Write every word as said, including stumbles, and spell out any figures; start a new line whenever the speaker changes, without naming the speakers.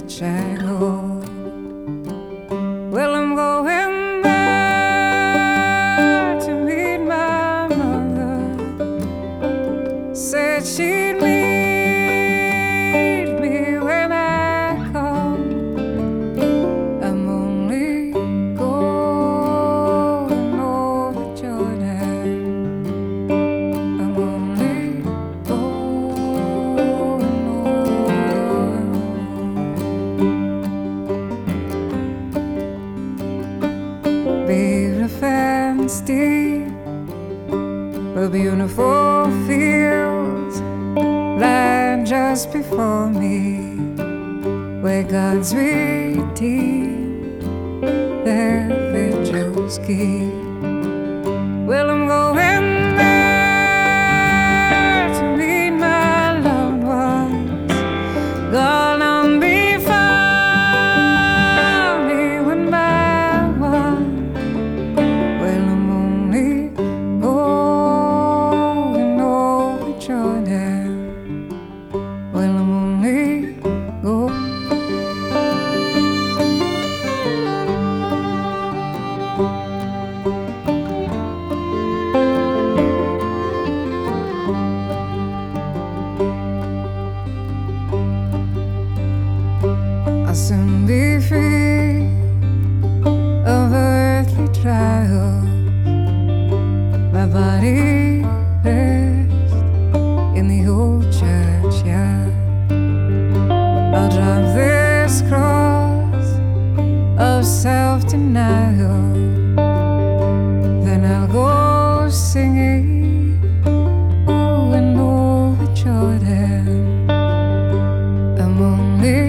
church I go. Well, I'm going back to meet my mother. Said she'd meet me when I come. I'm only going over Jordan. I'm only going over. Beautiful and steep, a beautiful fields lie just before me, where God's redeemed their vigils keep. Well, I'm going there to meet my loved ones, gonna be found one by one. Well, I'm only going over Jordan. Well, I'm only going. I'll soon be free of earthly trials. My body rests in the old churchyard. I'll drop this cross of self-denial, then I'll go singing over and over Jordan. I'm only